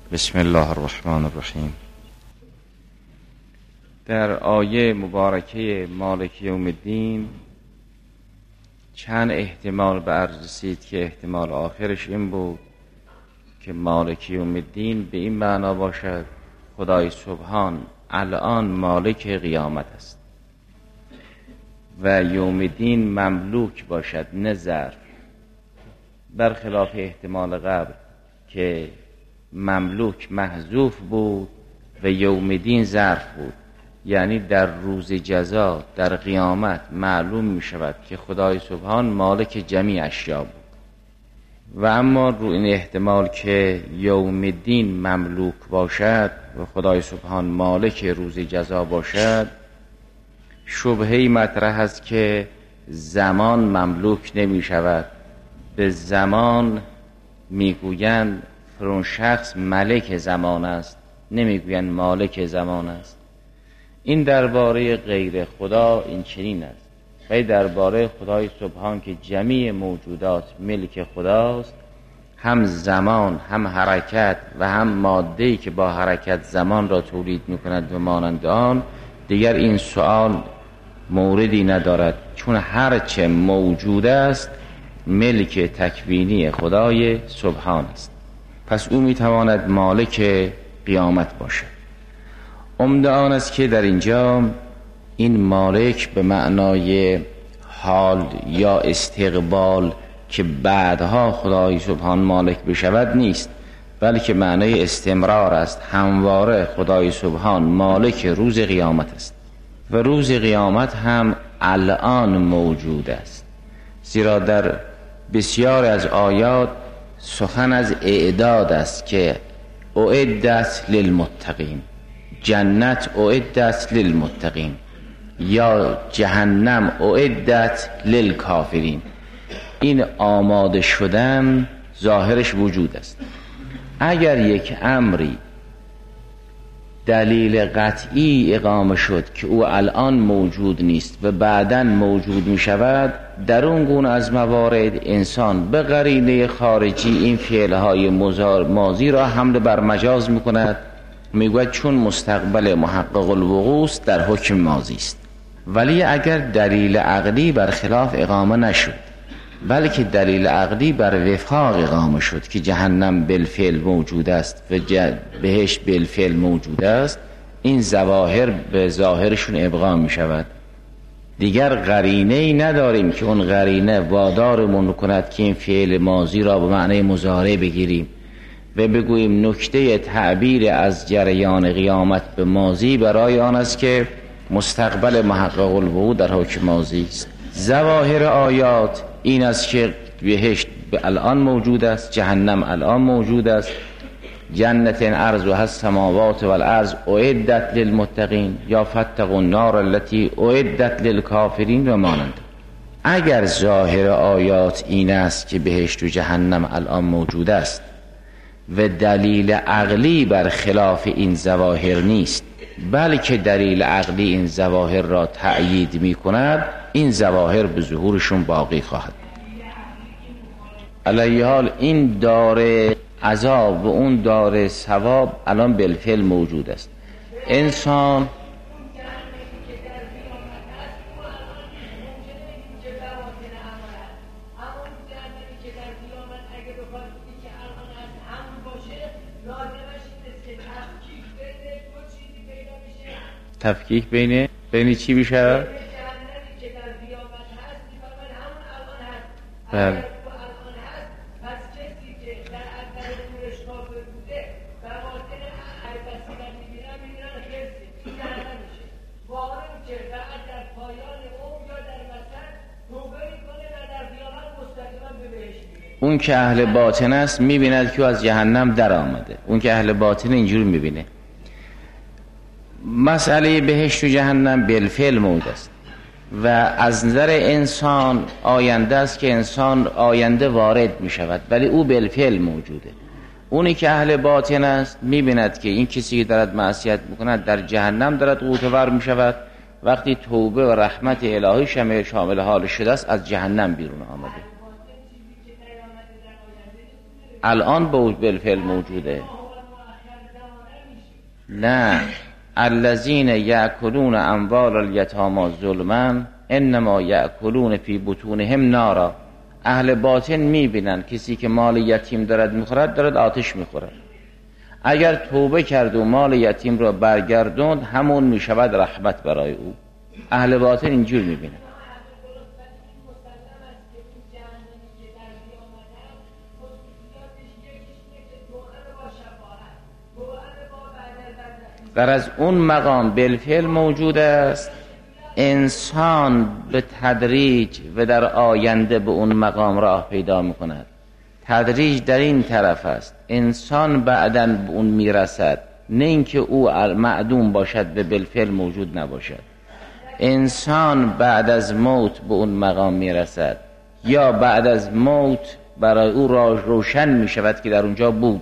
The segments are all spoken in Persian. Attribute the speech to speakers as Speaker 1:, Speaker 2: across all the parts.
Speaker 1: بسم الله الرحمن الرحیم. در آیه مبارکه مالک یوم الدین چند احتمال به عرض رسید که احتمال آخرش این بود که مالک یوم الدین به این معنا باشد خدای سبحان الان مالک قیامت است و یوم الدین مملوک باشد نه ظرف، برخلاف احتمال قبل که مملوک محذوف بود و یوم الدین ظرف بود. یعنی در روز جزا در قیامت معلوم می شود که خدای سبحان مالک جمیع اشیا بود. و اما رو این احتمال که یوم الدین مملوک باشد و خدای سبحان مالک روز جزا باشد، شبهه‌ای مطرح است که زمان مملوک نمی شود. به زمان میگویند فرون شخص ملک زمان است، نمیگویند مالک زمان است. این درباره غیر خدا این چنین است، و درباره خدای سبحان که جمیع موجودات ملک خداست، هم زمان هم حرکت و هم ماده‌ای که با حرکت زمان را تولید میکند و مانند آن، دیگر این سؤال موردی ندارد، چون هرچه موجود است ملک تکوینی خدای سبحان است. پس او میتواند مالک قیامت باشد. عمده آن است که در اینجا این مالک به معنای حال یا استقبال که بعدها خدای سبحان مالک بشود نیست، بلکه معنای استمرار است. همواره خدای سبحان مالک روز قیامت است و روز قیامت هم الان موجود است، زیرا در بسیار از آیات سخن از اعداد است که اعدت للمتقین، جنت اعدت للمتقین یا جهنم اعدت للکافرین. این آماده شدن ظاهرش وجود است. اگر یک امری دلیل قطعی اقامه شد که او الان موجود نیست و بعداً موجود می شود، در اون گونه از موارد انسان به قرینه خارجی این فعلهای ماضی را حمل بر مجاز می کند، می گوید چون مستقبل محقق الوقوع است در حکم ماضی است. ولی اگر دلیل عقلی بر خلاف اقامه نشد، بلکه دلیل عقلی بر وفاق اقامه شد که جهنم بالفعل موجود است و بهشت بالفعل موجود است، این ظواهر به ظاهرشون ابقا می شود. دیگر قرینه ای نداریم که اون قرینه وادارمون کند که این فعل ماضی را به معنی مضارع بگیریم و بگوییم نکته تعبیر از جریان قیامت به ماضی برای آن است که مستقبل محقق الوقوع در حکم ماضی است. ظواهر آیات این است که بهشت الان موجود است، جهنم الان موجود است، جنت عرضها السماوات والارض اعدت للمتقین یا فاتقوا النار التي اعدت للکافرین و مانند. اگر ظاهر آیات این است که بهشت و جهنم الان موجود است و دلیل عقلی بر خلاف این ظواهر نیست، بلکه دلیل عقلی این ظواهر را تأیید می کند، این ظواهر به ظهورشون باقی خواهد. علیه حال این دار عذاب و اون دار ثواب الان بالفعل موجود است. انسان تفکیک بین چی بیشه؟ بله. اون که اهل باطن است میبیند که از جهنم در آمده. اون که اهل باطن اینجور میبینه. مسئله بهشت و جهنم بالفعل موجود است و از نظر انسان آینده است که انسان آینده وارد می شود، ولی او بالفعل موجوده. اونی که اهل باطن است میبیند که این کسی که دارد معصیت میکند در جهنم دارد غوطه‌ور می شود. وقتی توبه و رحمت الهی شامل حال شده است از جهنم بیرون آمده. الان بالفعل موجوده. نه، الذین یأکلون اموال الیتامی ظلما انما یأکلون فی بطونهم نارا. اهل باطن میبینن کسی که مال یتیم دارد میخورد دارد آتش میخورد. اگر توبه کرد و مال یتیم را برگردوند همون میشود رحمت برای او. اهل باطن اینجور میبینن. در از اون مقام بالفعل موجود است. انسان به تدریج و در آینده به اون مقام راه پیدا میکند. تدریج در این طرف است، انسان بعداً به اون میرسد، نه اینکه او معدوم باشد و بالفعل موجود نباشد. انسان بعد از موت به اون مقام میرسد، یا بعد از موت برای او روشن میشود که در اونجا بود،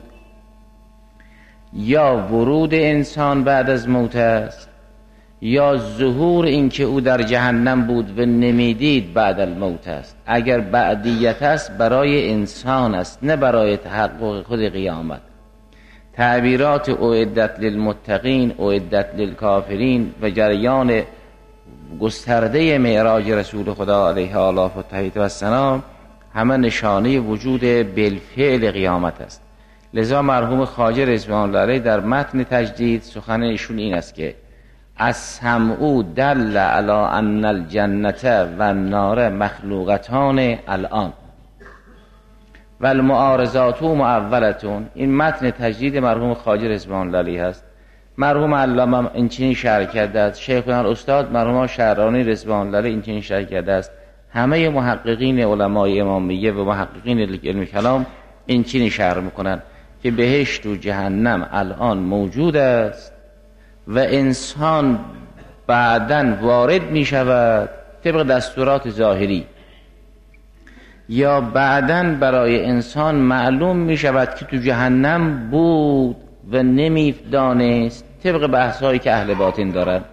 Speaker 1: یا ورود انسان بعد از موت است، یا ظهور اینکه او در جهنم بود و نمیدید بعد الموت است. اگر بعدیت است برای انسان است، نه برای تحقق خود قیامت. تعبیرات اعدت للمتقین، اعدت للکافرین و جریان گسترده معراج رسول خدا علیه آلاف و تحیید و السلام همه نشانه وجود بالفعل قیامت است. لذا مرحوم خواجه رضوان الله علیه در متن تجدید سخن ایشون این است که السمع دل علی ان الجنة و النار مخلوقتان الان و المعارضات معولتون. این متن تجدید مرحوم خواجه رضوان الله علیه است. مرحوم علامه اینچنین شرح کرده است، شیخنا استاد مرحوم شهرانی رضوان الله علیه اینچنین شرح کرده است. همه محققین علمای امامیه و محققین علم کلام اینچنین شرح میکنند که بهشت و جهنم الان موجود است و انسان بعداً وارد می شود طبق دستورات ظاهری، یا بعداً برای انسان معلوم می شود که تو جهنم بود و نمی دانست طبق بحثایی که اهل باطن دارد.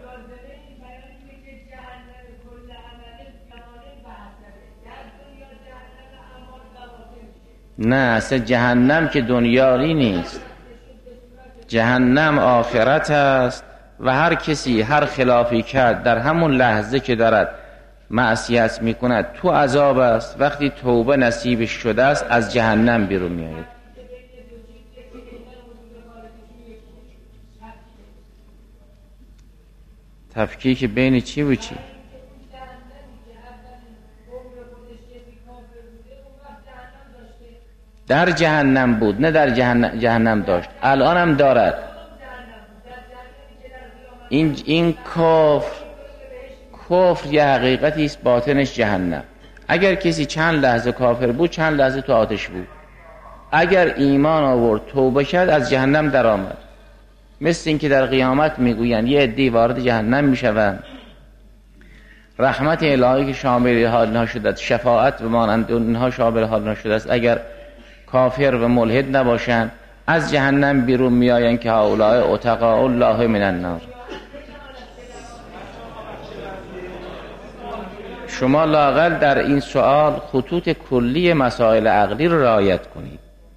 Speaker 1: نه، اصلا جهنم که دنیایی نیست، جهنم آخرت است و هر کسی هر خلافی کرد در همون لحظه که دارد معصیت میکند تو عذاب است. وقتی توبه نصیبش شده است از جهنم بیرون میآید. تفکیک بین چی و چی؟ در جهنم بود، نه در جهنم داشت، الان هم دارد. این کفر یه حقیقتی است، باطنش جهنم. اگر کسی چند لحظه کافر بود چند لحظه تو آتش بود. اگر ایمان آورد توبه کرد از جهنم در آمد. مثل این که در قیامت میگویند یه عده‌ای وارد جهنم میشوند، رحمت الهی که شامل حال اینها شده است، شفاعت و مانند اینها شامل حال اینها شده است، اگر کافر و ملحد نباشند از جهنم بیرون میآیند که هؤلاء اتقاء الله من النار. شما لااقل در این سوال خطوط کلی مسائل عقلی رو رعایت کنید.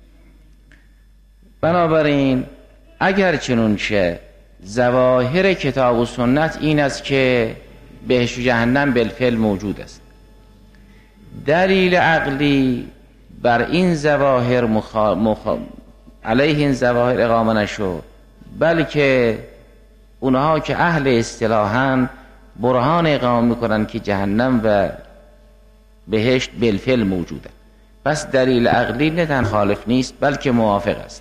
Speaker 1: بنابراین اگر چنونچه ظواهر کتاب و سنت این است که بهشت و جهنم بالفعل موجود است، دلیل عقلی بر این ظواهر علیه این ظواهر اقامه نشد، بلکه اونها که اهل اصطلاحاً برهان اقامه میکنن که جهنم و بهشت بالفعل موجوده. پس دلیل عقلی نه تن خالف نیست بلکه موافق است.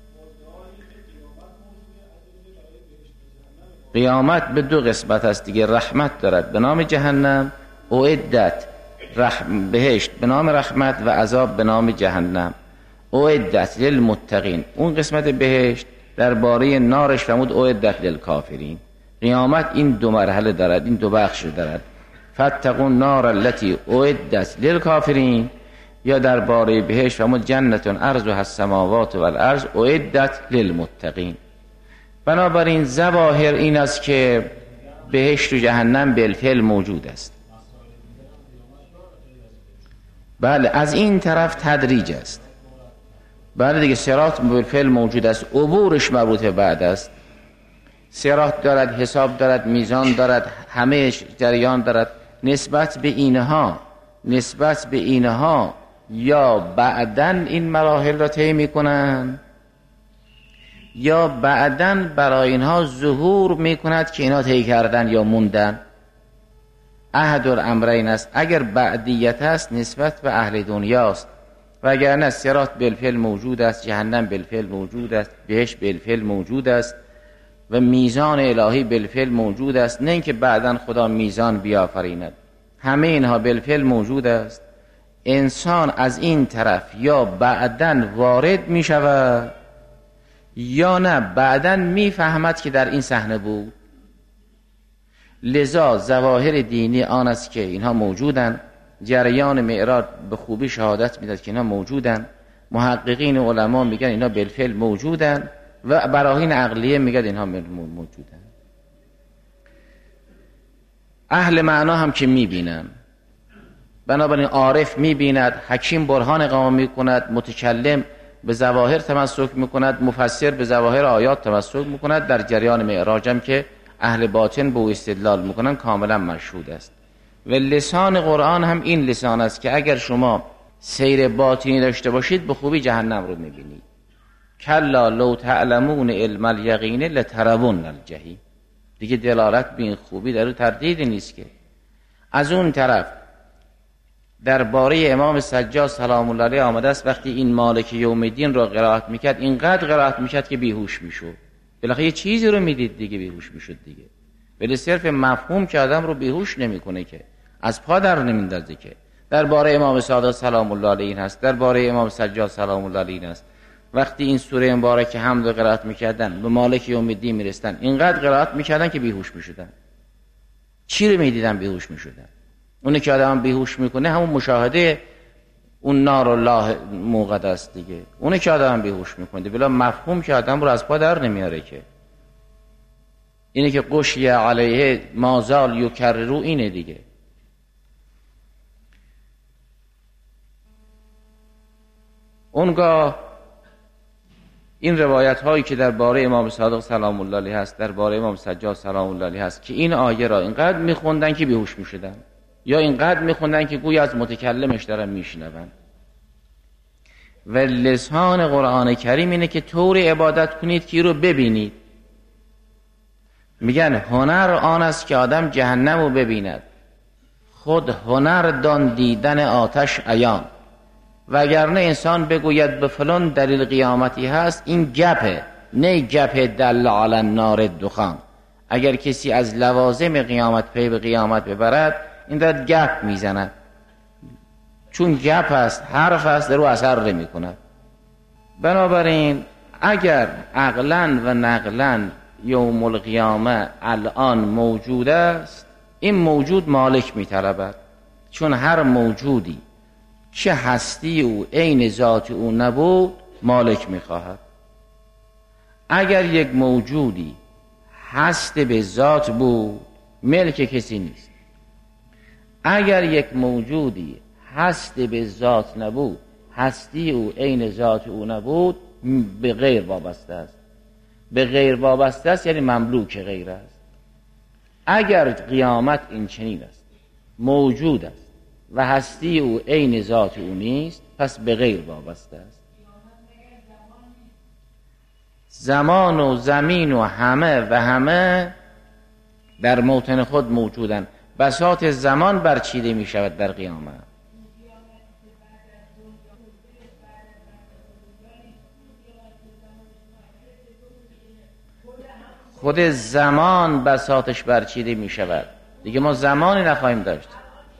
Speaker 1: قیامت به دو قسمت است دیگه، رحمت دارد به نام جهنم، اعدت بهشت به نام رحمت و عذاب به نام جهنم. اعدت للمتقین، اون قسمت بهشت درباره نارش فرمود اعدت للکافرین. قیامت این دو مرحله دارد، این دو بخش دارد. فاتقوا النار التي اعدت للکافرین، یا درباره بهشت فرمود جنت عرضها السماوات والارض اعدت للمتقین. بنابراین ظواهر این است که بهشت و جهنم بالفعل موجود است. بله، از این طرف تدریج است. بله دیگه، صراط بالفعل موجود است، عبورش مربوط بعد است. صراط دارد، حساب دارد، میزان دارد، همه جریان دارد. نسبت به اینها یا بعدن این مراحل را طی میکنند یا بعدن برای اینها ظهور میکند که اینها طی کردن یا موندن. احد الامرین است. اگر بعدیت است نسبت به اهل دنیاست، وگرنه صراط بالفعل موجود است، جهنم بالفعل موجود است، بهشت بالفعل موجود است و میزان الهی بالفعل موجود است. نه اینکه بعداً خدا میزان بیافریند، همه اینها بالفعل موجود است. انسان از این طرف یا بعداً وارد می شود یا نه بعداً می فهمد که در این صحنه بود. لذا ظواهر دینی آن است که اینها موجودند. جریان معراج به خوبی شهادت میداد که اینها موجودند. محققین علما میگن اینها بالفعل موجودند و براهین عقلیه میگن اینها موجودند. اهل معنا هم که میبینن، بنابراین عارف میبیند، حکیم برهان اقامه میکند، متکلم به ظواهر تمسک میکند، مفسر به ظواهر آیات تمسک میکند. در جریان معراج هم که اهل باطن به او استدلال میکنن کاملا مشهود است. و لسان قرآن هم این لسان است که اگر شما سیر باطنی داشته باشید به خوبی جهنم رو میبینید. کلا لو تعلمون علم الیقین لترون الجحیم. دیگه دلالت به این خوبی در تردیدی نیست. که از اون طرف درباره امام سجاد سلام الله علیه آمده است وقتی این مالک یوم الدین رو قرائت میکرد اینقدر قرائت میکرد که بیهوش میشد. بالاخره یه چیزی رو میدید دیگه بیهوش میشد دیگه. ولی صرف مفهوم که آدم رو بیهوش نمیکنه، که از پا در نمیندازه. که درباره امام صادق سلام الله علیه این هست، درباره امام سجاد سلام الله علیه این است. وقتی این سوره مبارکه حمد رو قرائت میکردن به مالک یوم الدین میرستن اینقدر قرائت میکردن که بیهوش میشدن. چی رو میدیدن بیهوش میشدن؟ اونی که آدم بیهوش میکنه همون مشاهده اون نار الله موقد است دیگه. اونی که آدم بیهوش میکنه بلا مفهوم که آدم رو از پا در نمیاره. که اینه که قشی علیه مازال یکررو اینه دیگه. اونگاه این روایت هایی که درباره امام صادق سلام الله علیه هست، درباره امام سجاد سلام الله علیه هست، که این آیه را اینقدر میخوندن که بیهوش میشدن یا اینقدر میخوندن که گویا از متکلمش دارن میشنون. و لسان قرآن کریم اینه که طور عبادت کنید که رو ببینید. میگن هنر آن است که آدم جهنم رو ببیند، خود هنر دان دیدن آتش عیان. وگرنه انسان بگوید به فلان دلیل قیامتی هست، این گپه، نه گپ دل علی النار دخان. اگر کسی از لوازم قیامت پی به قیامت ببرد این داد گپ میزند، چون گپ است، حرف است، در او اثر نمی کند. بنابراین اگر عقلاً و نقلاً یوم القیامه الان موجود است، این موجود مالک می طلبد. چون هر موجودی که هستی او عین ذات او نبود مالک می خواهد. اگر یک موجودی هست به ذات بود ملک کسی نیست. اگر یک موجودی هست به ذات نبود، هستی او عین ذات او نبود، به غیر وابسته است. به غیر وابسته است یعنی مملوک غیر است. اگر قیامت این چنین است، موجود است و هستی او عین ذات او نیست، پس به غیر وابسته است. زمان و زمین و همه در موطن خود موجودند. بساط زمان برچیده می شود در قیامت. خود زمان بساطش برچیده می شود دیگه. ما زمانی نخواهیم داشت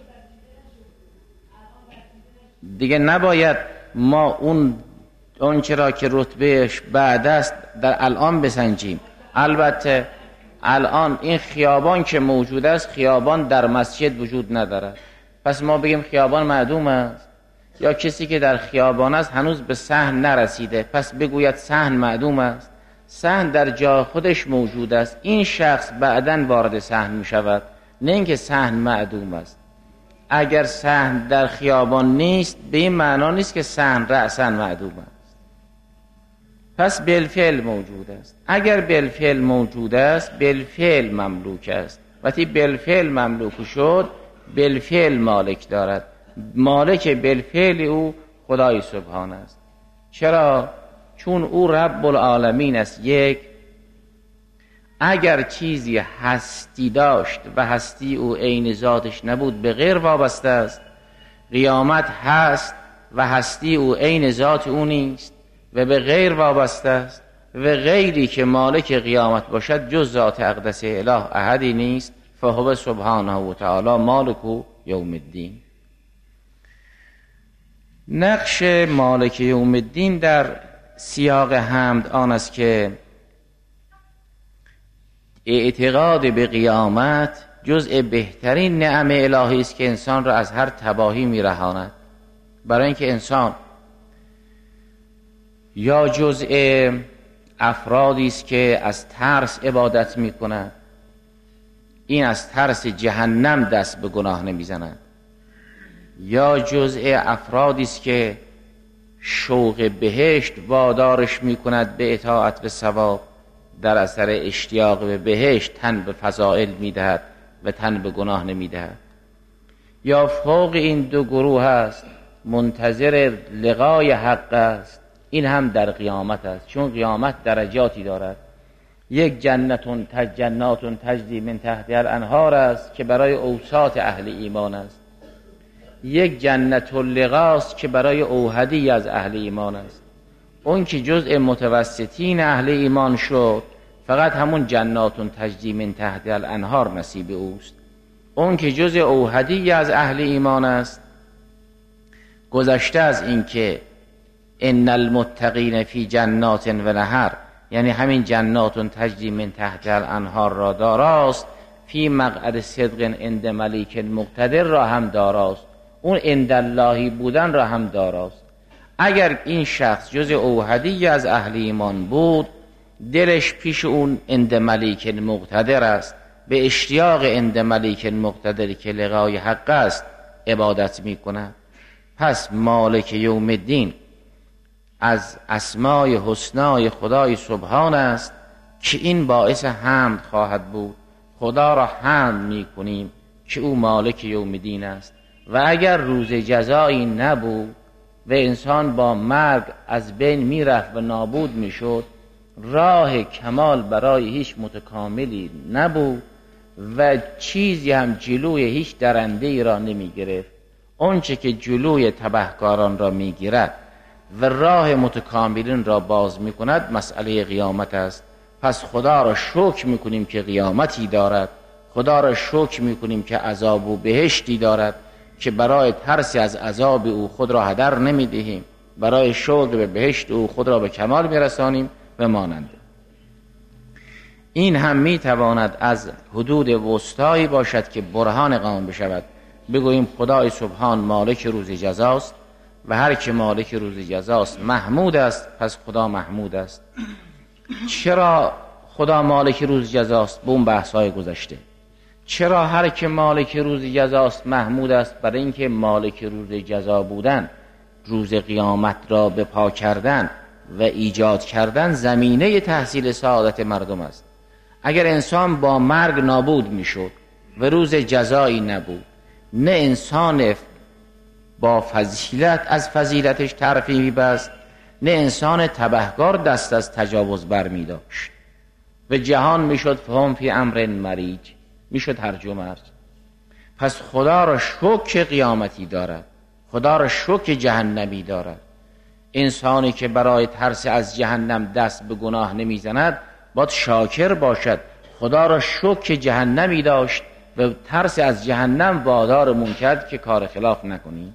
Speaker 1: دیگه. نباید ما اون چرا که رتبهش بعد است در الان بسنجیم. البته الان این خیابان که موجود است، خیابان در مسجد وجود ندارد، پس ما بگیم خیابان معدوم است. یا کسی که در خیابان است هنوز به صحن نرسیده، پس بگوید صحن معدوم است. صحن در جای خودش موجود است، این شخص بعداً وارد صحن می شود، نه اینکه صحن معدوم است. اگر صحن در خیابان نیست به این معنا نیست که صحن رأساً معدوم است. پس بالفعل موجود است. اگر بالفعل موجود است بالفعل مملوک است. وقتی بالفعل مملوک شد بالفعل مالک دارد. مالک بالفعل او خدای سبحان است. چرا؟ چون او رب العالمین است. یک، اگر چیزی هستی داشت و هستی او عین ذاتش نبود به غیر وابسته است. قیامت هست و هستی او عین ذات او نیست و به غیر وابسته است و غیری که مالک قیامت باشد جز ذات اقدس اله احدی نیست. فهو سبحانه و تعالی مالک یوم الدین. نقش مالک یوم الدین در سیاق حمد آن است که اعتقاد به قیامت جزء بهترین نعم الهی است که انسان را از هر تباهی میرهاند. برای اینکه انسان یا جزء افرادی است که از ترس عبادت میکند، این از ترس جهنم دست به گناه نمیزند، یا جزء افرادی است که شوق بهشت وادارش میکند به اطاعت و ثواب، در اثر اشتیاق به بهشت تن به فضائل میدهد و تن به گناه نمیدهد. یا فوق این دو گروه است منتظر لقای حق است، این هم در قیامت است. چون قیامت درجاتی دارد. یک جنات تجری من تحتها الانهار است که برای اوساط اهل ایمان است. یک جنت اللقا است که برای اوحدی از اهل ایمان است. اون که جزء متوسطین اهل ایمان شد فقط همون جنات تجری من تحتها الانهار نصیب اوست. اون که جزء اوحدی از اهل ایمان است گذشته از این که ان المتقین فی جنات و نهر، یعنی همین جنات تجری من تحتها الانهار را داراست، فی مقعد صدق عند ملیک مقتدر را هم داراست، اون عند اللهی بودن را هم داراست. اگر این شخص جز اوحدی از اهل ایمان بود دلش پیش اون عند ملیک مقتدر است، به اشتیاق عند ملیک مقتدر که لقای حق است عبادت می کند. پس مالک یوم الدین از اسمای حسنای خدای سبحان است که این باعث حمد خواهد بود. خدا را حمد می کنیم که او مالک یوم الدین است. و اگر روز جزایی نبود و انسان با مرگ از بین می رفت و نابود می شد، راه کمال برای هیچ متکاملی نبود و چیزی هم جلوی هیچ درنده ای را نمی گرفت. اونچه که جلوی تبهکاران را می گیرد و راه متکاملین را باز می کند مسئله قیامت است. پس خدا را شکر می کنیم که قیامتی دارد. خدا را شکر می کنیم که عذاب و بهشتی دارد که برای ترس از عذاب او خود را هدر نمی دهیم، برای شوق به بهشت او خود را به کمال می رسانیم و ماننده. این هم می تواند از حدود وسطایی باشد که برهان قائم بشود. بگوییم خدای سبحان مالک روز جزاست و هر که مالک روز جزاست محمود است، پس خدا محمود است. چرا خدا مالک روز جزاست؟ به اون بحث‌های گذشته. چرا هر که مالک روز جزاست محمود است؟ برای اینکه مالک روز جزا بودن، روز قیامت را به پا کردن و ایجاد کردن زمینه تحصیل سعادت مردم است. اگر انسان با مرگ نابود میشد و روز جزایی نبود، نه انسان با فضیلت از فضیلتش طرفی میبست، نه انسان تبهکار دست از تجاوز بر میداشت و جهان میشد فهم فی امر مریج، میشد هرج و مرج. پس خدا را شکر قیامتی دارد، خدا را شکر جهنمی دارد. انسانی که برای ترس از جهنم دست به گناه نمیزند باید شاکر باشد. خدا را شکر جهنمی داشت و ترس از جهنم وادارمون کرد که کار خلاف نکنیم.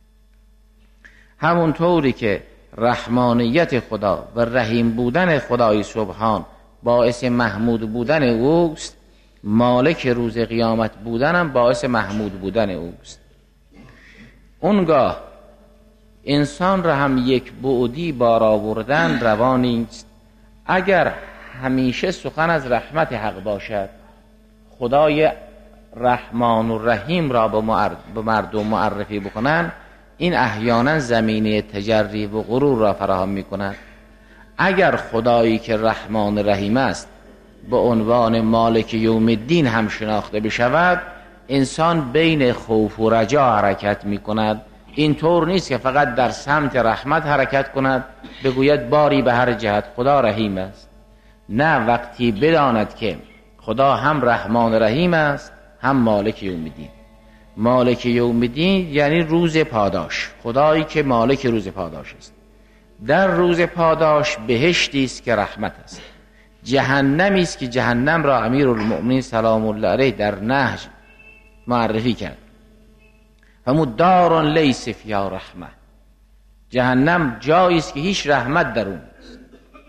Speaker 1: همونطوری که رحمانیت خدا و رحیم بودن خدای سبحان باعث محمود بودن اوست، مالک روز قیامت بودنم باعث محمود بودن اوست. اونگاه انسان را هم یک بعدی بار آوردن روا نیست. اگر همیشه سخن از رحمت حق باشد، خدای رحمان و رحیم را به مردم معرفی بکنن، این احیانا زمینه تجری و غرور را فراهم می کند. اگر خدایی که رحمان رحیم است به عنوان مالک یوم الدین هم شناخته بشود، انسان بین خوف و رجا حرکت می کند. این طور نیست که فقط در سمت رحمت حرکت کند، بگوید باری به هر جهت خدا رحیم است. نه، وقتی بداند که خدا هم رحمان رحیم است هم مالک یوم الدین. مالک یوم الدین یعنی روز پاداش، خدایی که مالک روز پاداش است. در روز پاداش بهشتی است که رحمت است، جهنمی است که جهنم را امیرالمؤمنین سلام الله علیه در نهج معرفی کرد. همون دار لیس فیها رحمه، جهنم جایی است که هیچ رحمت در اون نیست.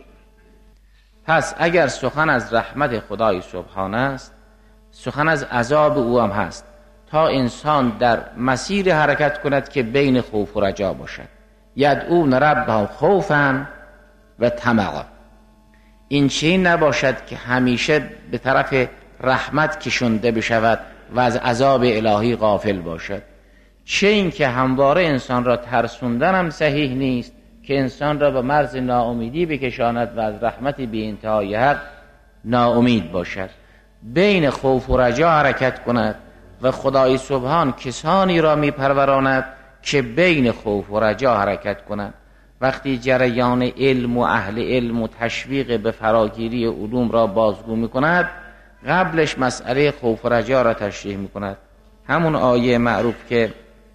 Speaker 1: پس اگر سخن از رحمت خدای سبحانه است، سخن از عذاب او هم هست، تا انسان در مسیر حرکت کند که بین خوف و رجا باشد. یدعون ربهم خوفا و طمعا. این چنین نباشد که همیشه به طرف رحمت کشنده بشود و از عذاب الهی غافل باشد. چه این که همواره انسان را ترسوندن هم صحیح نیست که انسان را به مرز ناامیدی بکشاند و از رحمت بی انتهای حق ناامید باشد. بین خوف و رجا حرکت کند و خدای سبحان کسانی را می پروراند که بین خوف و رجا حرکت کنند. وقتی جریان علم و اهل علم و تشویق به فراگیری علوم را بازگو می کند، قبلش مسئله خوف و رجا را تشریح می کند. همون آیه معروف که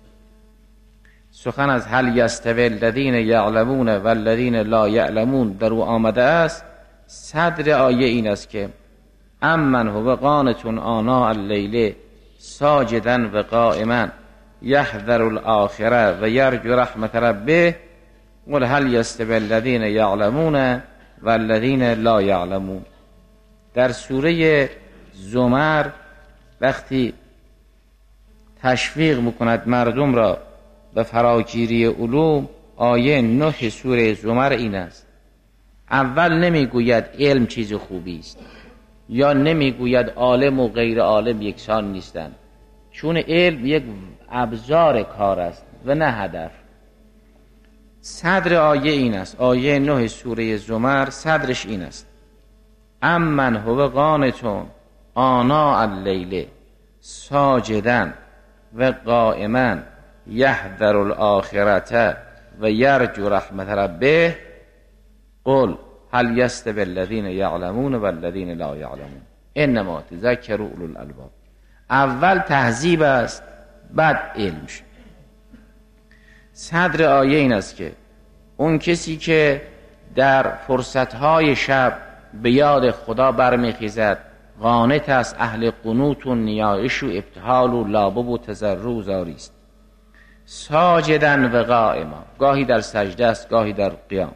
Speaker 1: سخن از هل یستوی الذین یعلمون و الذین لا یعلمون در او آمده است، صدر آیه این است که امن هو قانت آناء اللیل ساجدا و قائما یحذر الاخره و یرجو رحمت ربه قل هل یستوی الذین یعلمون و الذین لا یعلمون. در سوره زمر وقتی تشویق میکند مردم را به فراگیری علوم، آیه 9 سوره زمر این است: اول نمیگوید علم چیز خوبی است، یا نمیگوید عالم و غیر عالم یکسان نیستند، چون علم یک ابزار کار است و نه هدف. صدر آیه این است، آیه 9 سوره زمر صدرش این است: امن هو قانتون آناء اللیل ساجدا و قائما یحذر الاخرة و یرجو رحمت ربه قل هل یستوی الذین یعلمون و الذین لا یعلمون انما تذکر اولو الالباب. اول تهذیب است، بعد علم شد. صدر آیه این است که اون کسی که در فرصتهای شب به یاد خدا برمیخیزد، قانت است، اهل قنوت و نیایش و ابتهال و لابب و تضرع و زاری است. ساجدن و قائما، گاهی در سجده است گاهی در قیام.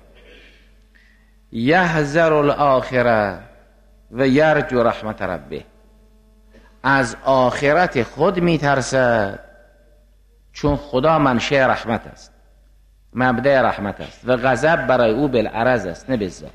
Speaker 1: یحذر الاخره و یرجو رحمت ربه، از آخرت خود میترسد چون خدا منشأ رحمت است، مبدأ رحمت است و غضب برای او بالعرض است نه بالذات.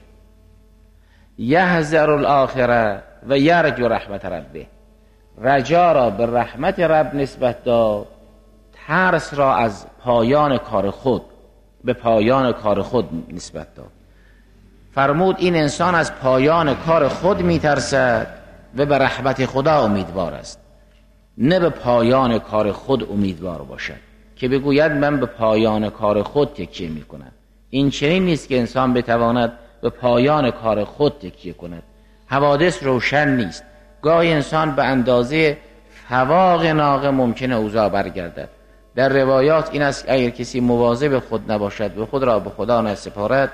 Speaker 1: یحذر الاخره و یرجو رحمت ربه، رجا را به رحمت رب نسبت داد، ترس را از پایان کار خود به پایان کار خود نسبت داد. فرمود این انسان از پایان کار خود میترسد و به رحمت خدا امیدوار است، نه به پایان کار خود امیدوار باشد که بگوید من به پایان کار خود تکیه میکنم. این چنین نیست که انسان بتواند به پایان کار خود تکیه کند. حوادث روشن نیست، گاهی انسان به اندازه فواق ناقه ممکنه اوضاع برگردد. در روایات این است اگر کسی مواظب خود نباشد و خود را به خدا نسپارد،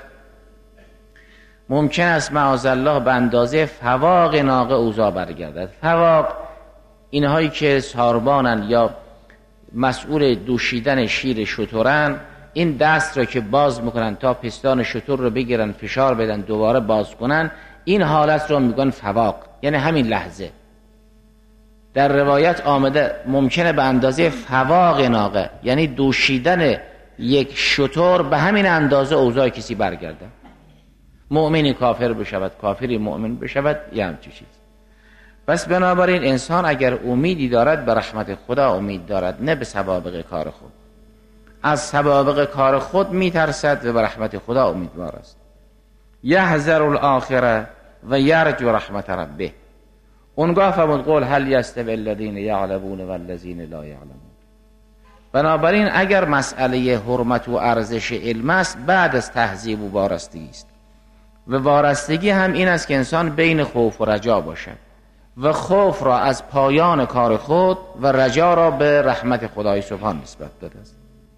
Speaker 1: ممکن است معاذالله به اندازه فواق ناقه اوضاع برگردد. فواق اینهایی که ساربانن یا مسئول دوشیدن شیر شترن، این دست را که باز میکنن تا پستان شتر رو بگیرن فشار بدن دوباره باز کنن، این حالت رو میگن فواق، یعنی همین لحظه. در روایت آمده ممکنه به اندازه فواق ناقه، یعنی دوشیدن یک شتر به همین اندازه اوضاع کسی برگرده. مؤمنی کافر بشود، کافری مؤمن بشود، یه همچی چیز. پس بنابراین انسان اگر امیدی دارد به رحمت خدا امید دارد، نه به سوابق کار خود. از سوابق کار خود میترسد و به رحمت خدا امیدوار است. یحذر الاخره و یرجو رحمت ربه. اونگاه فرمود قل هل یستوی الذین یعلمون والذین لا یعلمون. بنابراین اگر مسئله حرمت و ارزش علم است، بعد از تهذیب و وارستگی است. و وارستگی هم این است که انسان بین خوف و رجا باشد و خوف را از پایان کار خود و رجا را به رحمت خدای سبحان نسبت داده است.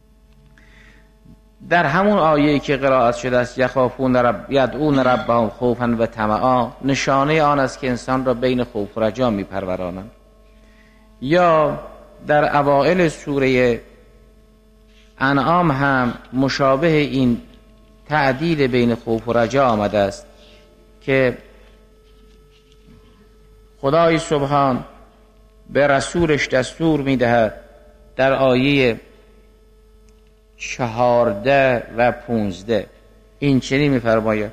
Speaker 1: در همون آیه‌ای که قرائت شده است یدعون ربهم خوفا و طمعا، نشانه آن است که انسان را بین خوف و رجا می‌پرورانند. یا در اوائل سوره انعام هم مشابه این تعدیل بین خوف و رجا آمده است که خدای سبحان به رسولش دستور می‌دهد در آیه 14 و 15 این چنین می‌فرماید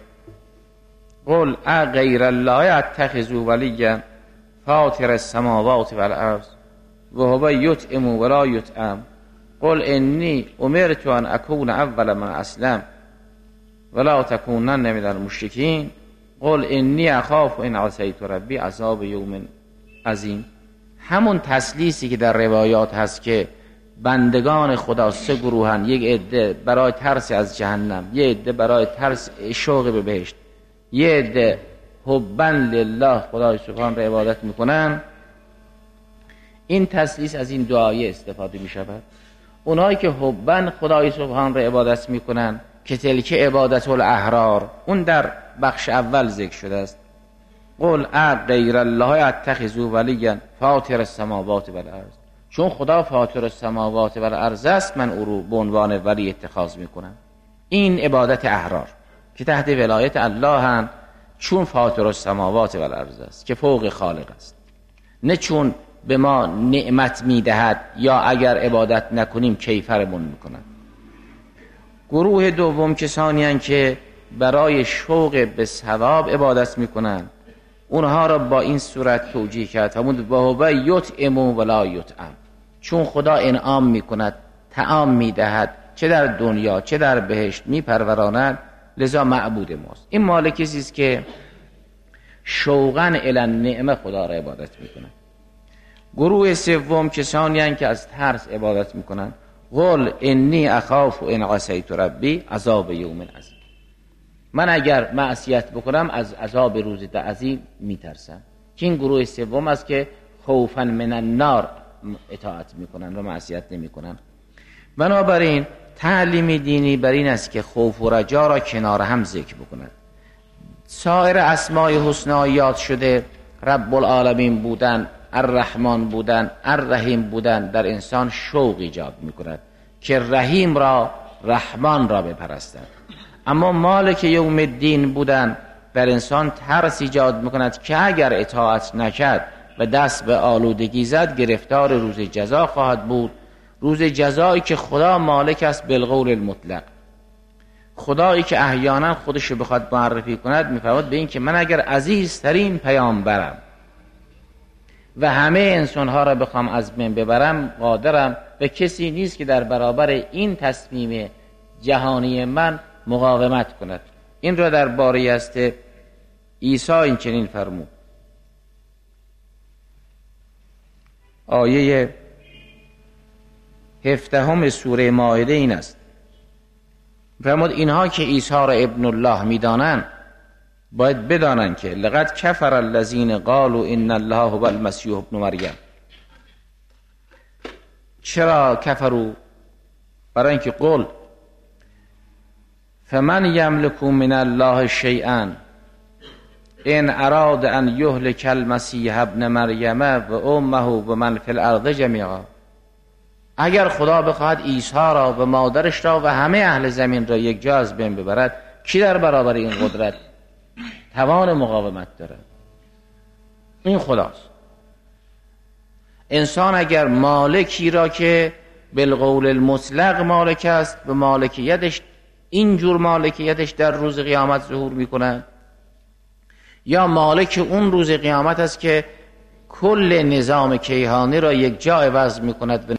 Speaker 1: قل اغیر الله اتخذوا ولیا فاطر السماوات والارض وهو یطعم ولا یطعم قل انی امرت ان اکون اول من اسلم ولا تکونن من المشرکین قل انی اخاف ان عصیت ربی عذاب یوم عظیم. همون تسلیسی که در روایات هست که بندگان خدا سه گروهن، یک عده برای ترس از جهنم، یک عده برای ترس شوق به بهشت، یک عده حبا لله خدای سبحان را عبادت میکنن. این تسلیس از این دعایه استفاده میشود. اونایی که حبا خدای سبحان را عبادت میکنن که تلک عبادت الاحرار، اون در بخش اول ذکر شده است. قل غیر الله اتخذوا ولیا فاطر السماوات والارض. چون خدا فاطر السماوات والارض است، من او رو به عنوان ولی اتخاذ میکنم. این عبادت احرار که تحت ولایت الله هم، چون فاطر السماوات والارض است که فوق خالق است، نه چون به ما نعمت میدهد یا اگر عبادت نکنیم کیفرمون میکنند. گروه دوم کسانی هستند که برای شوق به ثواب عبادت میکنند. اونها را با این صورت توجیه کرد همون با یطعم ولا یطعم. چون خدا انعام میکند، طعام میدهد، چه در دنیا چه در بهشت میپروراند، لذا معبود ماست. این مال کسی است که شوقاً الی النعمه خدا را عبادت میکنند. گروه سوم کسانی هستند که از ترس عبادت میکنند. قل انی اخاف ان عصیت ربی عذاب یوم عظیم. من اگر معصیت بکنم از عذاب روز عظیم میترسم. که این گروه سوم است که خوفا من النار اطاعت میکنن و معصیت نمیکنن. بنابراین تعلیم دینی بر این است که خوف و رجا را کنار هم ذکر بکند. سایر اسماء حسنا یاد شده، رب العالمین بودن، الرحمن بودن، الرحیم بودن، در انسان شوق ایجاد میکند که رحیم را، رحمان را بپرستد. اما مالک یوم الدین بودن در انسان ترس ایجاد میکند که اگر اطاعت نکرد و دست به آلودگی زد، گرفتار روز جزا خواهد بود. روز جزایی که خدا مالک است بالقول المطلق. خدایی که احیانا خودش بخواد معرفی کند میفرماید به این که من اگر عزیزترین پیامبرم و همه انسانها را بخوام از من ببرم قادرم و کسی نیست که در برابر این تصمیم جهانی من مقاومت کند. این را در باره است عیسی این چنین فرمود. آیه 17 سوره مائده این است. فرمود اینها که عیسی را ابن الله میدانند باید بدانند که لقد کفر الذین قالوا ان الله هو المسیح ابن مریم. چرا کفروا؟ برای اینکه قل فمن یملک من الله شیئا ان اراد ان یهلک المسیح ابن مریم و امه و من فی الارض جمیعا. اگر خدا بخواهد عیسی را و مادرش را و همه اهل زمین را یک جا از بین ببرد، کی در برابر این قدرت توان مقاومت دارد؟ این خداست. انسان اگر مالکی را که بالقول المطلق مالک است و مالکیتش اینجور مالکیتش در روز قیامت ظهور میکند، یا مالک اون روز قیامت است که کل نظام کیهانی را یک جا عوض میکند.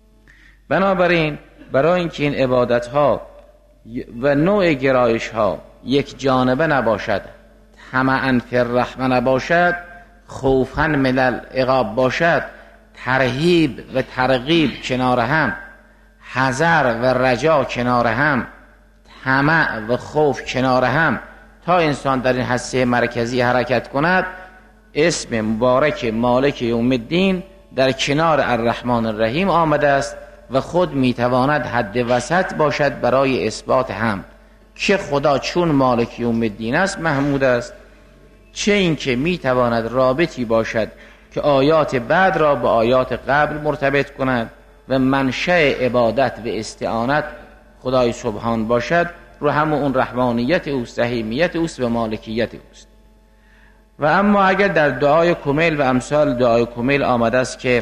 Speaker 1: بنابراین برای اینکه این عبادت ها و نوع گرایش ها
Speaker 2: یک جانبه نباشد، طمعا فی الرحمه نباشد، خوفا من العقاب باشد، ترهیب و ترغیب کنار هم، حذر و رجا کنار هم، طمع و خوف کنار هم، تا انسان در این هسته مرکزی حرکت کند، اسم مبارک مالک یوم الدین در کنار الرحمن الرحیم آمده است و خود میتواند حد وسط باشد برای اثبات هم که خدا چون مالک یوم الدین است محمود است، چه این که میتواند رابطی باشد که آیات بعد را به آیات قبل مرتبط کند و منشأ عبادت و استعانت خدای سبحان باشد، رو همون اون رحمانیت اوست، رحیمیت اوست و مالکیت اوست. و اما اگر در دعای کمیل و امثال دعای کمیل آمده است که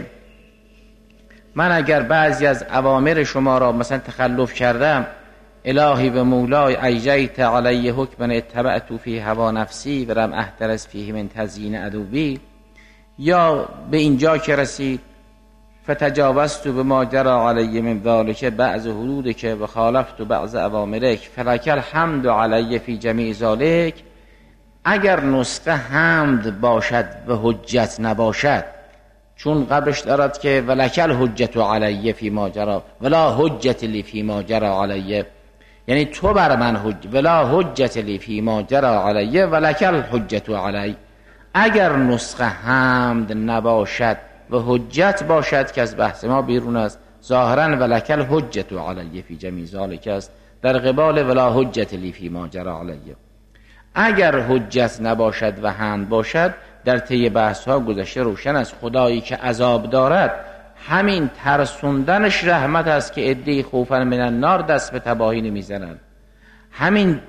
Speaker 2: من اگر بعضی از اوامر شما را مثلا تخلف کردم، الهی و مولای اجریت علی حکما اتبعت فی هوا نفسی و لم احترز فیه من تزیین عدوی، یا به اینجا که رسید فتجاوزت بما جرى علی من ذلک بعض حدودک و خالفت بعض اوامرک فلک الحمد علی فی جمیع ذلک، اگر نسخه حمد باشد و حجت نباشد، چون قبلش دارد که ولک الحجت علی فی ما جرى ولا حجت لی فی ما جرى علی، یعنی تو بر من حجت ولا حجت لی فی ما جرى علی ولک الحجت علی، اگر نسخه حمد نباشد و حجت باشد که از بحث ما بیرون است، ظاهرا ولک الحجت علی فی جمیع ذلک است در قبال ولا حجت لی فی ما جرى علی. اگر حجت نباشد و حمد باشد، در طی بحث ها گذشته روشن است خدایی که عذاب دارد همین ترسوندنش رحمت است که عده‌ای خوفا من النار دست به تباهی نمیزنند، همین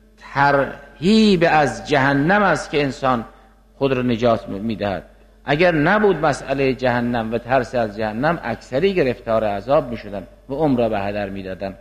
Speaker 2: ترهیب از جهنم است که انسان خود را نجات میدهد. اگر نبود مسئله جهنم و ترس از جهنم، اکثری گرفتار عذاب میشدن و عمر را به هدر میدادن.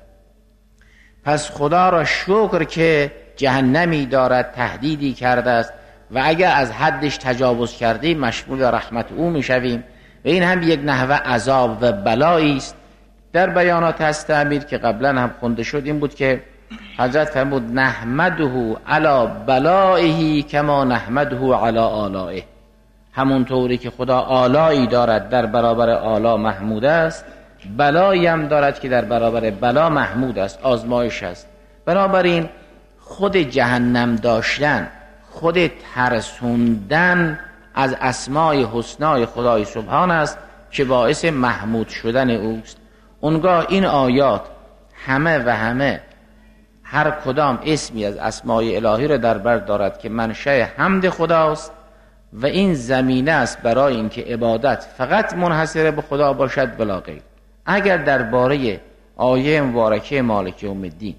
Speaker 2: پس خدا را شکر که جهنمی دارد، تهدیدی کرده است و اگر از حدش تجاوز کردیم مشمول رحمت او میشویم و این هم یک نحوه عذاب و بلایی است. در بیانات هست امیر که قبلا هم خونده شد این بود که حضرت فرمود نحمده علی بلائه کما نحمده علی آلائه، همون طوری که خدا آلایی دارد در برابر آلا محمود است، بلایی هم دارد که در برابر بلا محمود است، آزمایش است. بنابراین خود جهنم داشتن، خود ترسوندن از اسمای حسنای خدای سبحان است که باعث محمود شدن اوست. اونگاه این آیات همه و همه هر کدام اسمی از اسمای الهی را در بر دارد که منشأ حمد خداست و این زمینه است برای اینکه عبادت فقط منحصر به خدا باشد بلا غیر. اگر درباره آیه مبارکه مالک یوم الدین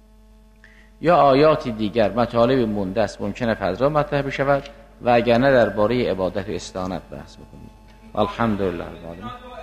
Speaker 2: یا آیات دیگر مطالب مونده است ممکنه فضا مطرح بشود و اگر نه درباره عبادت و استعانت بحث بکنیم. الحمدلله رب العالمین.